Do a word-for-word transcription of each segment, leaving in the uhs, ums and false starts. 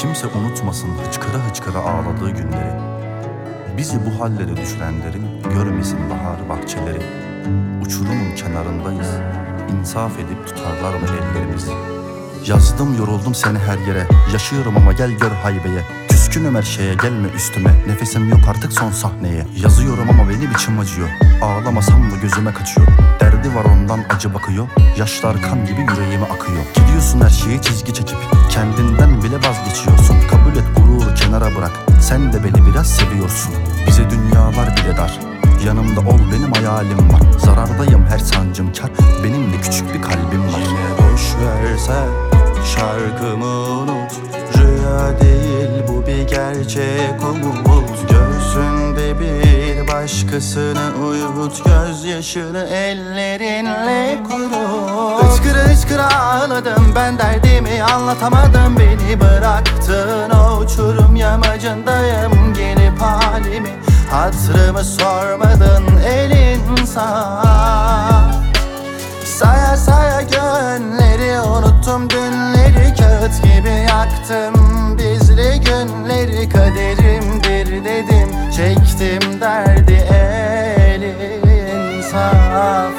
Kimse unutmasın hıçkıra hıçkıra ağladığı günleri. Bizi bu hallere düşürenlerin görmesin bahar bahçeleri. Uçurumun kenarındayız, insaf edip tutarlar mı ellerimizi? Yazdım yoruldum seni her yere, yaşıyorum ama gel gör haybeye. Küskünüm her şeye, gelme üstüme, nefesim yok artık son sahneye. Yazıyorum ama benim içim acıyor, ağlamasam mı gözüme kaçıyor. Derdi var ondan acı bakıyor, yaşlar kan gibi yüreğime akıyor. Gidiyorsun her şeyi çizgi çekip, kendinden bile vazgeçiyorsun. Kabul et gururu kenara bırak, sen de beni biraz seviyorsun. Bize dünyalar bile dar, yanımda ol benim hayalim var. Zarardayım her sancım kar, benim de küçük bir kalbim var. Yine boş versen şarkımı unut, rüya değil bu bir gerçek umut. Göğsünde bir başkasını uyut, gözyaşını ellerinle kurut. Hıçkıra hıçkıra ağladım ben, derdimi anlatamadım, beni bıraktın o uçurum yamacındayım. Gelip halimi hatırımı sormadın, elin sağ. Saya saya gönleri unuttum, dünleri kağıt gibi yaktım. Bizli günleri kaderimdir dedim, çektim derdi elin saf.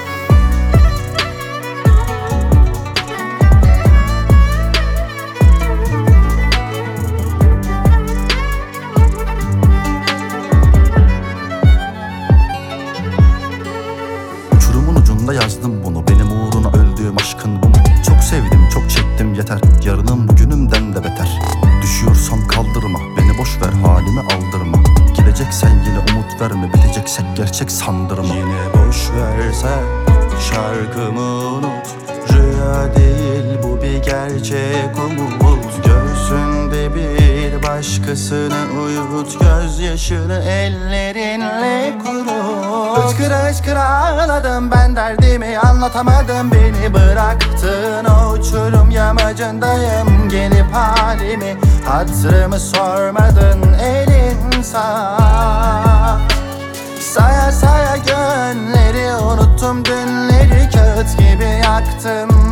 Uçurumun ucunda yazdım bunu, benim uğruna öldüğüm aşkın bu mu? Çok sevdim çok çektim yeter, yarınım bugünümden de beter. Düşüyorsam kaldırma, beni boş ver halimi aldırma. Gideceksen yine umut verme, biteceksek gerçek sandırma. Yine boş versen şarkımı unut, rüya değil bu bir gerçek umut. Göğsünde bir başkasını uyut, gözyaşını ellerinle kurut. Hıçkıra hıçkıra ağladım ben, derdimi anlatamadım, beni bıraktın o uçurum yamacındayım. Gelip halimi hatırımı sormadın, elin sağ. Saya saya gönleri unuttum, dünleri kağıt gibi yaktım.